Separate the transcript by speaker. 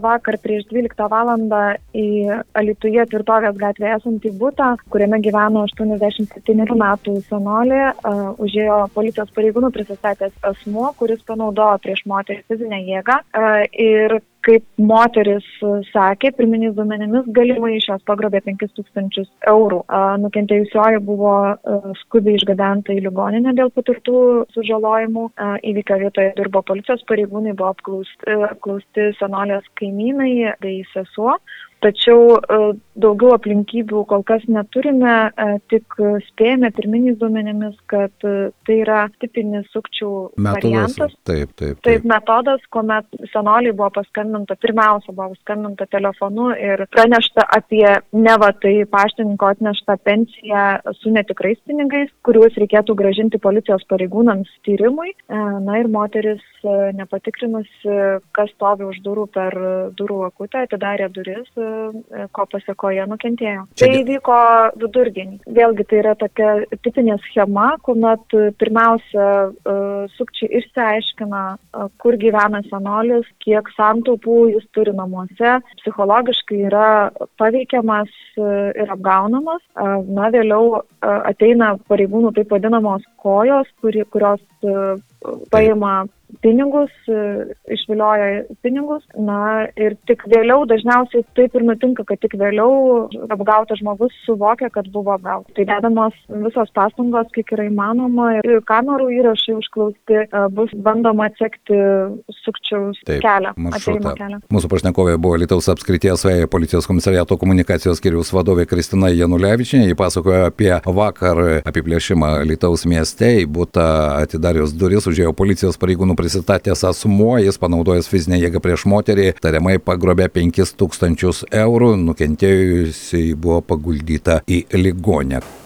Speaker 1: Vakar prieš 12 valandą į Alytuje Tvirtovės gatvėje esantį butą, kuriame gyveno 87 metų senolė, užėjo policijos pareigūnų prisistatęs asmuo, kuris panaudojo prieš moterį fizinę jėgą. Ir kaip moteris sakė, pirminiais duomenimis galimai iš jos pagrobė 5 000 eurų. Nukentėjusioji buvo skubiai išgabenta į ligoninę dėl patirtų sužalojimų. Įvykio vietoje dirbo policijos pareigūnai, buvo apklausti senolės kaimynai bei sesuo. Tačiau daugiau aplinkybių kol kas neturime, tik spėjame pirminiais duomenimis, kad tai yra tipinis sukčių variantas. Taip, metodas, kuomet senoliai pirmiausia buvo paskambinta telefonu ir pranešta apie neva tai paštininko atneštą pensiją su netikrais pinigais, kuriuos reikėtų grąžinti policijos pareigūnams tyrimui. Ir moteris, nepatikrinusi, kas stovi už durų per durų akutę, atidarė duris, ko pasekoje nukentėjo. Tai vyko vidurdienį. Vėlgi tai yra tokia tipinė schema, kuomet pirmiausia sukčiai išsiaiškina, kur gyvena senolis, kiek santaupų jis turi namuose, psichologiškai yra paveikiamas ir apgaunamas. Vėliau ateina pareigūnų taip vadinamos kojos, kurios paima pinigus, išvilioja pinigus, ir tik vėliau, dažniausiai taip ir nutinka, kad tik vėliau apgautas žmogus suvokia, kad buvo apgautas. Tai dedamos visos pastangos, kiek yra įmanoma, ir kamerų įrašai užklausti, bus bandoma atsekti sukčiaus kelią, atėjimo kelią.
Speaker 2: Mūsų pašnekovė buvo Alytaus apskrities policijos komisariato komunikacijos skyriaus vadovė Kristina Janulevičienė. Ji pasakojo apie vakar apiplėšimą Alytaus mieste. Į butą atidarius duris užėjo policijos pareigūnų prisistatęs asmuo, jis panaudojęs fizinę jėgą prieš moterį, tariamai pagrobė 5 000 eurų, nukentėjusiai buvo paguldyta į ligoninę.